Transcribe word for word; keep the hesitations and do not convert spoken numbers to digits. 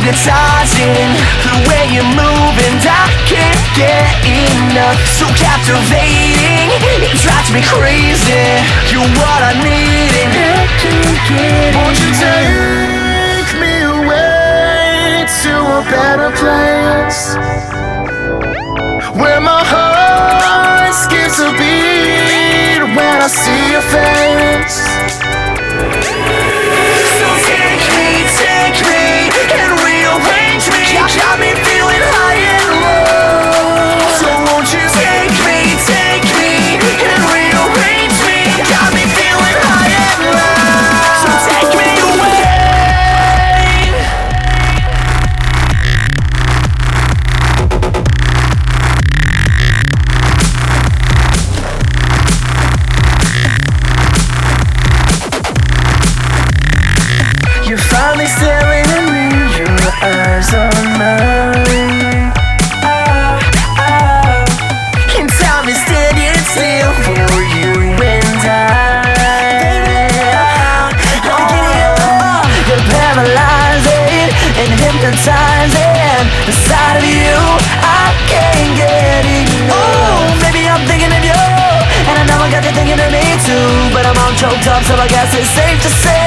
hypnotizing, the way you move and I can't get enough. So captivating, it drives me crazy. You're what I need and I can't get enough. Won't you take me away to a better place, where my heart skips a beat when I see your face. So take me, take me and rearrange me. Got me feeling high and low. So won't you take me, take me and rearrange me. Got me feeling high and low. So take me away. You're finally staring at me, your eyes on mine. Oh, oh. And time is standing still for you and I. I'm getting up, you're paralyzing and hypnotizing. The side of you I can't get enough. Oh, baby, I'm thinking of you, and I know I got you thinking of me too. But I'm all choked up, so I guess it's safe to say